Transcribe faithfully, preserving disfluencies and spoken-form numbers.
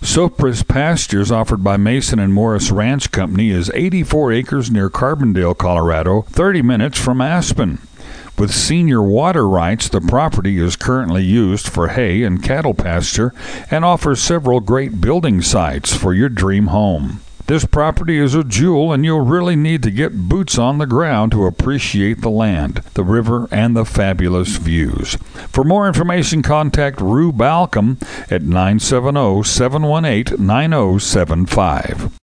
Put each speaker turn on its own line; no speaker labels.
Sopris Pastures, offered by Mason and Morris Ranch Company, is eighty-four acres near Carbondale, Colorado, thirty minutes from Aspen. With senior water rights, the property is currently used for hay and cattle pasture and offers several great building sites for your dream home. This property is a jewel, and you'll really need to get boots on the ground to appreciate the land, the river, and the fabulous views. For more information, contact Rue Balcom at nine seven zero, seven one eight, nine zero seven five.